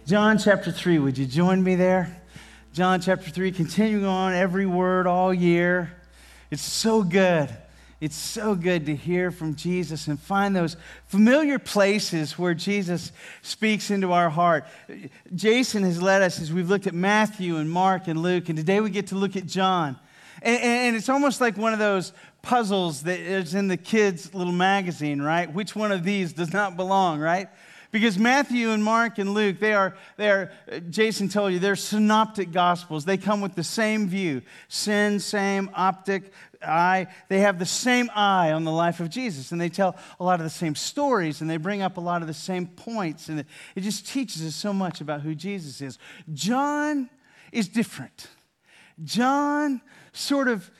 John chapter 3, would you join me there? John chapter 3, continuing on every word all year. It's so good. It's so good to hear from Jesus and find those familiar places where Jesus speaks into our heart. Jason has led us as we've looked at Matthew and Mark and Luke, and today we get to look at John. And it's almost like one of those puzzles that is in the kids' little magazine, right? Which one of these does not belong, right? Because Matthew and Mark and Luke, they are, Jason told you, they're synoptic gospels. They come with the same view. Sin, same optic, eye. They have the same eye on the life of Jesus. And they tell a lot of the same stories, and they bring up a lot of the same points. And it just teaches us so much about who Jesus is. John is different. John sort of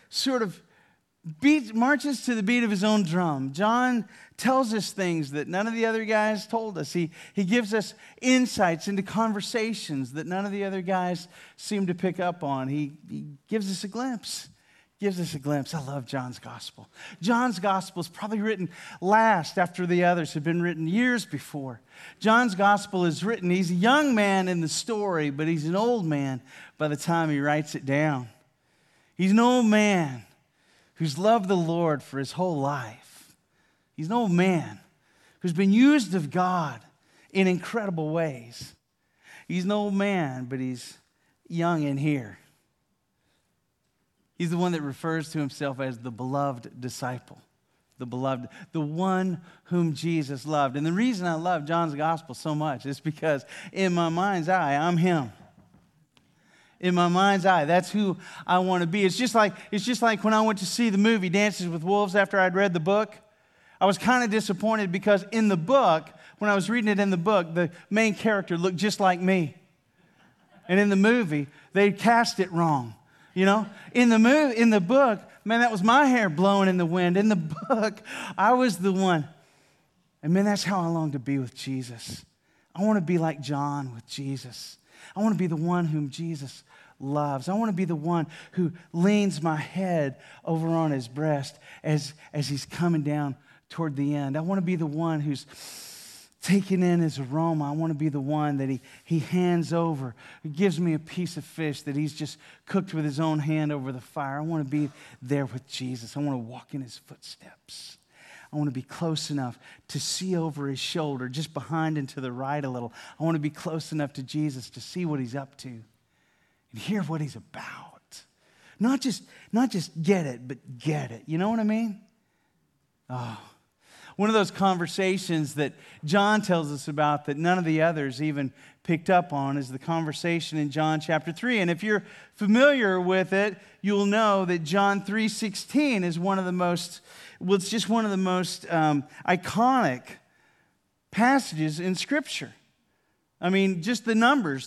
marches to the beat of his own drum. John tells us things that none of the other guys told us. He gives us insights into conversations that none of the other guys seem to pick up on. He gives us a glimpse. I love John's gospel. John's gospel is probably written last after the others have been written years before. John's gospel is written. He's a young man in the story, but he's an old man by the time he writes it down. He's an old man who's loved the Lord for his whole life. He's an old man who's been used of God in incredible ways. He's an old man, but he's young in here. He's the one that refers to himself as the beloved disciple, the beloved, the one whom Jesus loved. And the reason I love John's gospel so much is because in my mind's eye, I'm him. In my mind's eye, that's who I want to be. It's just like when I went to see the movie Dances with Wolves after I'd read the book. I was kind of disappointed because in the book, when I was reading it in the book, the main character looked just like me. And in the movie, they cast it wrong. You know, in the book, man, that was my hair blowing in the wind. In the book, I was the one. And man, that's how I long to be with Jesus. I want to be like John with Jesus. I want to be the one whom Jesus loves. I want to be the one who leans my head over on his breast as he's coming down toward the end. I want to be the one who's taking in his aroma. I want to be the one that he hands over, who gives me a piece of fish that he's just cooked with his own hand over the fire. I want to be there with Jesus. I want to walk in his footsteps. I want to be close enough to see over his shoulder, just behind and to the right a little. I want to be close enough to Jesus to see what he's up to and hear what he's about. Not just get it, but get it. You know what I mean? Oh. One of those conversations that John tells us about that none of the others even picked up on is the conversation in John chapter 3. And if you're familiar with it, you'll know that John 3:16 is one of the most, it's just one of the most iconic passages in Scripture. I mean, just the numbers,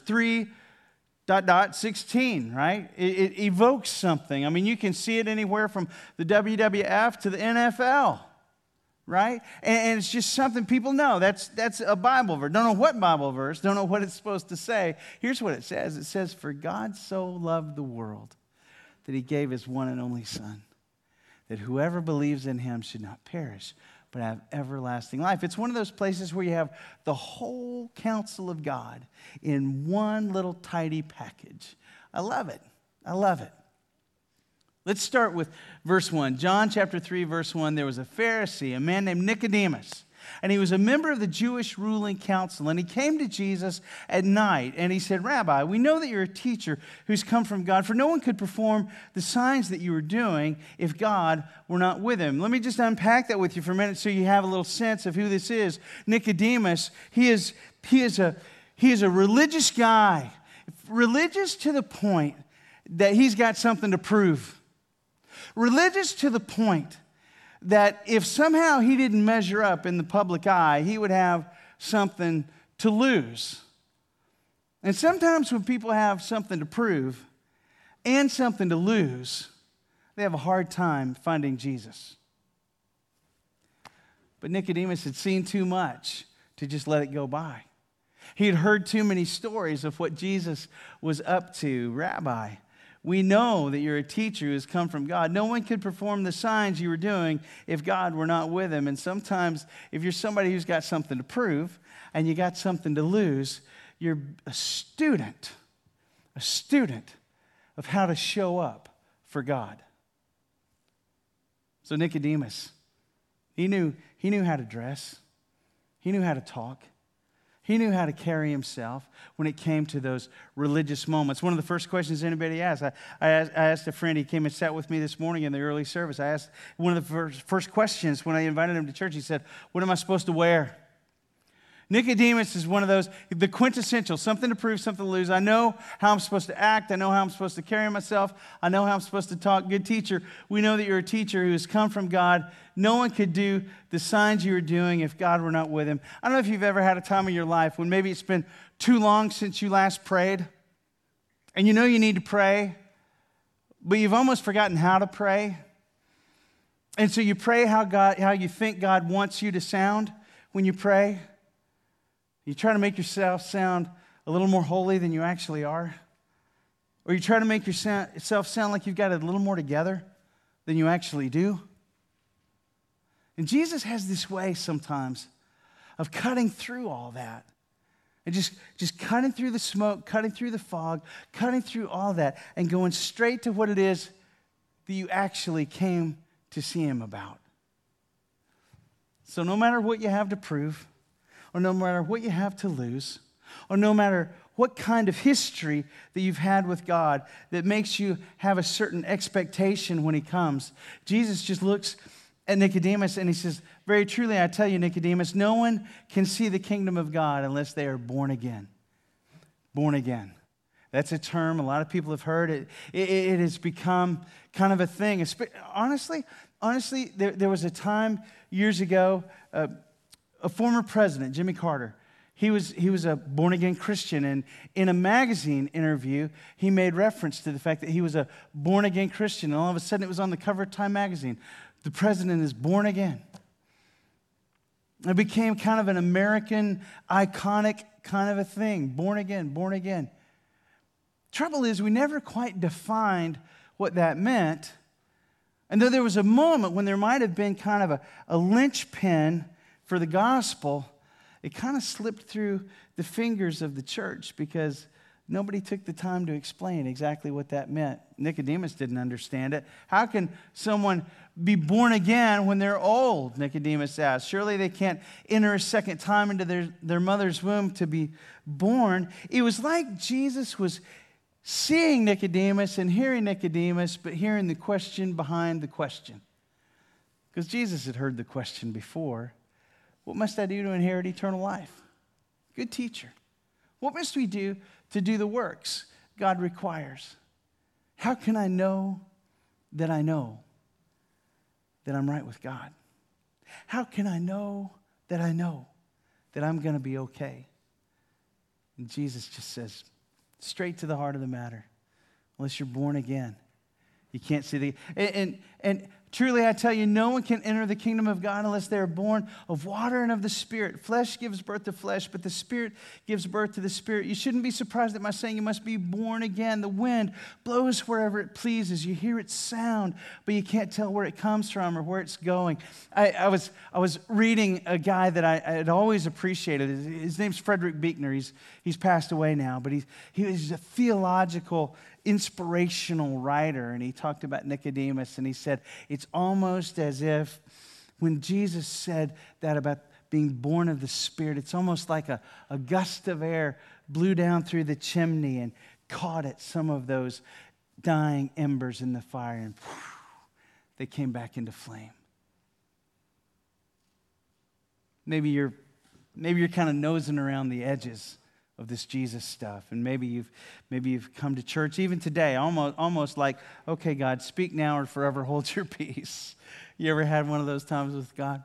3:16, right? It evokes something. I mean, you can see it anywhere from the WWF to the NFL. Right? And it's just something people know. That's a Bible verse. Don't know what Bible verse. Don't know what it's supposed to say. Here's what it says. It says, "For God so loved the world that he gave his one and only Son, that whoever believes in him should not perish, but have everlasting life." It's one of those places where you have the whole counsel of God in one little tidy package. I love it. I love it. Let's start with verse 1. John chapter 3, verse 1. There was a Pharisee, a man named Nicodemus, and he was a member of the Jewish ruling council. And he came to Jesus at night, and he said, "Rabbi, we know that you're a teacher who's come from God, for no one could perform the signs that you are doing if God were not with him." Let me just unpack that with you for a minute so you have a little sense of who this is. Nicodemus, he is a religious guy, religious to the point that he's got something to prove. Religious to the point that if somehow he didn't measure up in the public eye, he would have something to lose. And sometimes when people have something to prove and something to lose, they have a hard time finding Jesus. But Nicodemus had seen too much to just let it go by. He had heard too many stories of what Jesus was up to. "Rabbi, we know that you're a teacher who has come from God. No one could perform the signs you were doing if God were not with him." And sometimes if you're somebody who's got something to prove and you got something to lose, you're a student of how to show up for God. So Nicodemus, he knew how to dress. He knew how to talk. He knew how to carry himself when it came to those religious moments. One of the first questions anybody asked, I asked a friend, he came and sat with me this morning in the early service. I asked one of the first questions when I invited him to church. He said, "What am I supposed to wear?" Nicodemus is one of those, the quintessential, something to prove, something to lose. I know how I'm supposed to act. I know how I'm supposed to carry myself. I know how I'm supposed to talk. Good teacher, we know that you're a teacher who has come from God. No one could do the signs you were doing if God were not with him. I don't know if you've ever had a time in your life when maybe it's been too long since you last prayed, and you know you need to pray, but you've almost forgotten how to pray. And so you pray how you think God wants you to sound when you pray. You try to make yourself sound a little more holy than you actually are. Or you try to make yourself sound like you've got it a little more together than you actually do. And Jesus has this way sometimes of cutting through all that. And just cutting through the smoke, cutting through the fog, cutting through all that, and going straight to what it is that you actually came to see him about. So no matter what you have to prove, or no matter what you have to lose, or no matter what kind of history that you've had with God that makes you have a certain expectation when he comes, Jesus just looks at Nicodemus and he says, "Very truly, I tell you, Nicodemus, no one can see the kingdom of God unless they are born again." Born again. That's a term a lot of people have heard. It has become kind of a thing. Honestly, there was a time years ago, a former president, Jimmy Carter, he was a born-again Christian, and in a magazine interview, he made reference to the fact that he was a born-again Christian, and all of a sudden it was on the cover of Time magazine. The president is born again. It became kind of an American, iconic kind of a thing, born again, born again. Trouble is, we never quite defined what that meant, and though there was a moment when there might have been kind of a linchpin for the gospel, it kind of slipped through the fingers of the church because nobody took the time to explain exactly what that meant. Nicodemus didn't understand it. How can someone be born again when they're old? Nicodemus asked. Surely they can't enter a second time into their mother's womb to be born. It was like Jesus was seeing Nicodemus and hearing Nicodemus, but hearing the question behind the question. Because Jesus had heard the question before. What must I do to inherit eternal life? Good teacher. What must we do to do the works God requires? How can I know that I'm right with God? How can I know that I'm going to be okay? And Jesus just says, straight to the heart of the matter. Unless you're born again, you can't see the... And truly, I tell you, no one can enter the kingdom of God unless they are born of water and of the Spirit. Flesh gives birth to flesh, but the Spirit gives birth to the Spirit. You shouldn't be surprised at my saying you must be born again. The wind blows wherever it pleases. You hear its sound, but you can't tell where it comes from or where it's going. I was reading a guy that I had always appreciated. His name's Frederick Buechner. He's passed away now, but he was a theological, inspirational writer, and he talked about Nicodemus, and he said, it's almost as if when Jesus said that about being born of the Spirit, it's almost like a gust of air blew down through the chimney and caught at some of those dying embers in the fire, and they came back into flame. Maybe you're kind of nosing around the edges of this Jesus stuff, and maybe you've come to church even today, almost like, okay, God, speak now or forever hold your peace. You ever had one of those times with God?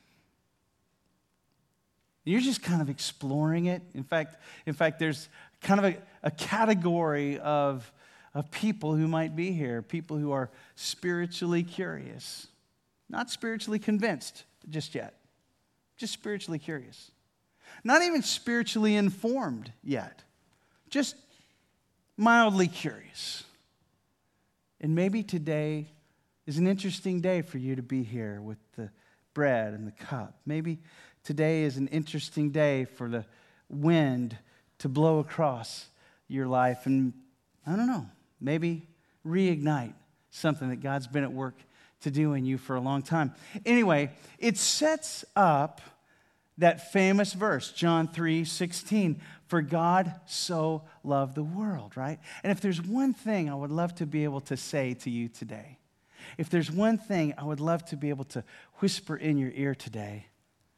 You're just kind of exploring it. In fact, there's kind of a category of people who might be here, people who are spiritually curious, not spiritually convinced just yet, just spiritually curious. Not even spiritually informed yet, just mildly curious. And maybe today is an interesting day for you to be here with the bread and the cup. Maybe today is an interesting day for the wind to blow across your life and, I don't know, maybe reignite something that God's been at work to do in you for a long time. Anyway, it sets up that famous verse, John 3:16, for God so loved the world, right? And if there's one thing I would love to be able to say to you today, if there's one thing I would love to be able to whisper in your ear today,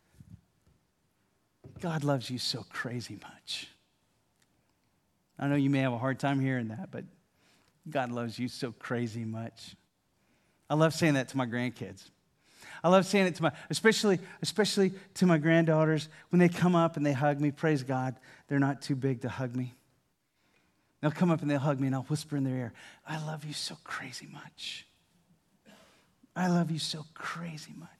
God loves you so crazy much. I know you may have a hard time hearing that, but God loves you so crazy much. I love saying that to my grandkids. I love saying it to especially to my granddaughters when they come up and they hug me. Praise God, they're not too big to hug me. They'll come up and they'll hug me and I'll whisper in their ear, I love you so crazy much. I love you so crazy much.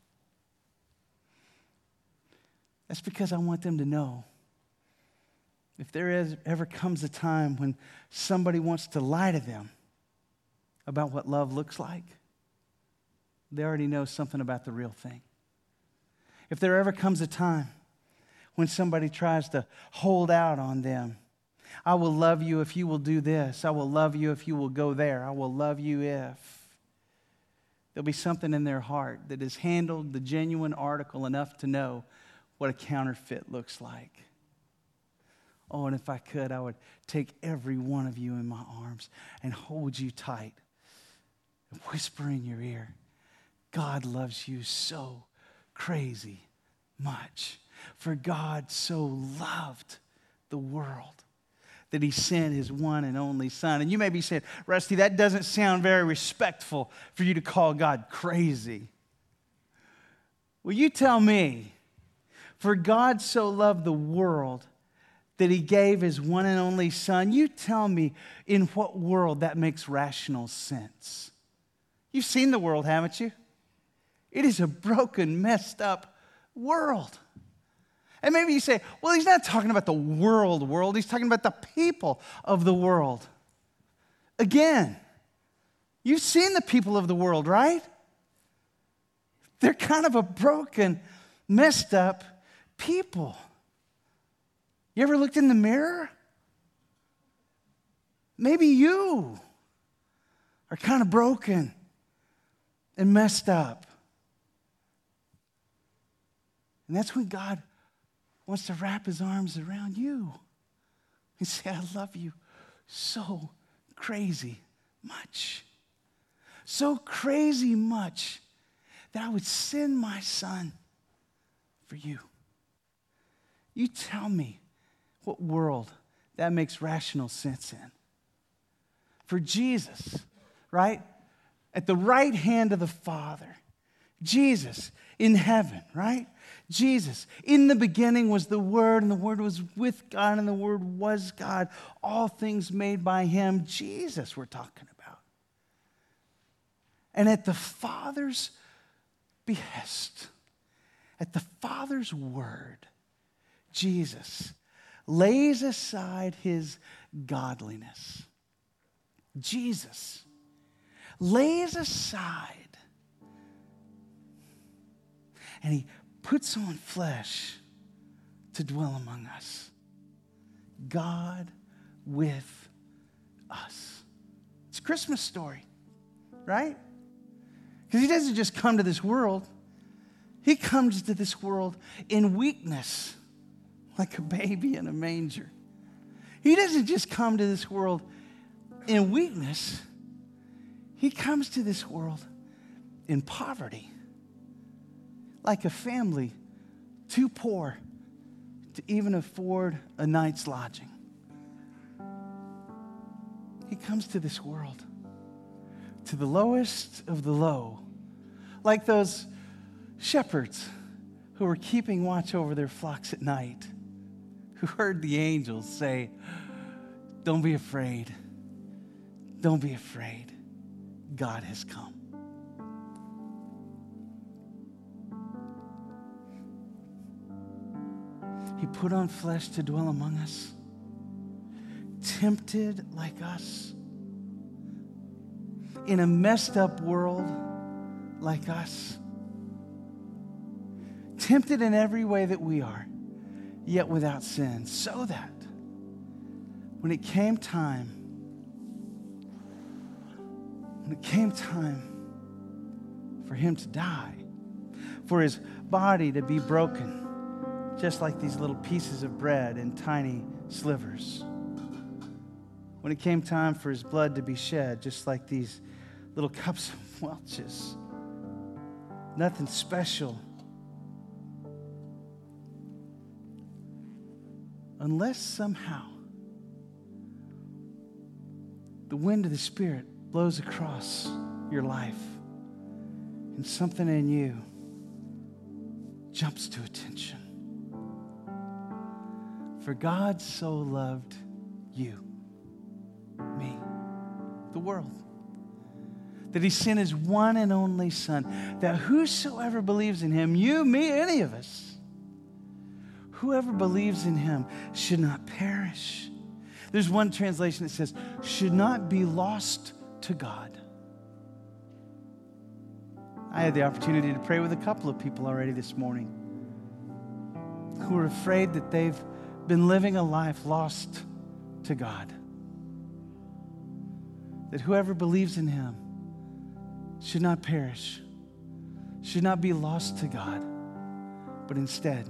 That's because I want them to know if there ever comes a time when somebody wants to lie to them about what love looks like, they already know something about the real thing. If there ever comes a time when somebody tries to hold out on them, I will love you if you will do this. I will love you if you will go there. I will love you if. There'll be something in their heart that has handled the genuine article enough to know what a counterfeit looks like. Oh, and if I could, I would take every one of you in my arms and hold you tight and whisper in your ear, God loves you so crazy much. For God so loved the world that he sent his one and only Son. And you may be saying, Rusty, that doesn't sound very respectful for you to call God crazy. Well, you tell me. For God so loved the world that he gave his one and only Son. You tell me in what world that makes rational sense. You've seen the world, haven't you? It is a broken, messed up world. And maybe you say, well, he's not talking about the world. He's talking about the people of the world. Again, you've seen the people of the world, right? They're kind of a broken, messed up people. You ever looked in the mirror? Maybe you are kind of broken and messed up. And that's when God wants to wrap his arms around you and say, I love you so crazy much. So crazy much that I would send my Son for you. You tell me what world that makes rational sense in. For Jesus, right? At the right hand of the Father. Jesus in heaven, right? Jesus, in the beginning was the Word, and the Word was with God, and the Word was God. All things made by him. Jesus we're talking about. And at the Father's behest, at the Father's word, Jesus lays aside his godliness. Jesus lays aside and he puts on flesh to dwell among us. God with us. It's a Christmas story, right? Because he doesn't just come to this world. He comes to this world in weakness, like a baby in a manger. He doesn't just come to this world in weakness. He comes to this world in poverty, like a family too poor to even afford a night's lodging. He comes to this world, to the lowest of the low, like those shepherds who were keeping watch over their flocks at night, who heard the angels say, "Don't be afraid. Don't be afraid. God has come." He put on flesh to dwell among us, tempted like us, in a messed up world like us, tempted in every way that we are, yet without sin, so that when it came time for him to die, for his body to be broken, just like these little pieces of bread in tiny slivers. When it came time for his blood to be shed, just like these little cups of Welch's. Nothing special. Unless somehow the wind of the Spirit blows across your life and something in you jumps to attention. For God so loved you, me, the world, that he sent his one and only Son, that whosoever believes in him, you, me, any of us, whoever believes in him should not perish. There's one translation that says, should not be lost to God. I had the opportunity to pray with a couple of people already this morning who are afraid that they've been living a life lost to God. That whoever believes in him should not perish, should not be lost to God, but instead,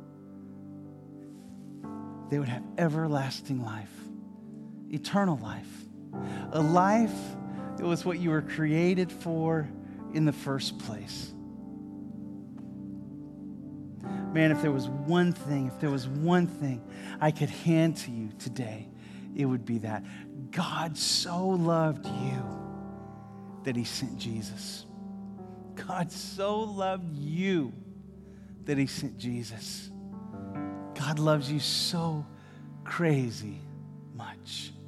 they would have everlasting life, eternal life, a life that was what you were created for in the first place. Man, if there was one thing I could hand to you today, it would be that. God so loved you that he sent Jesus. God so loved you that he sent Jesus. God loves you so crazy much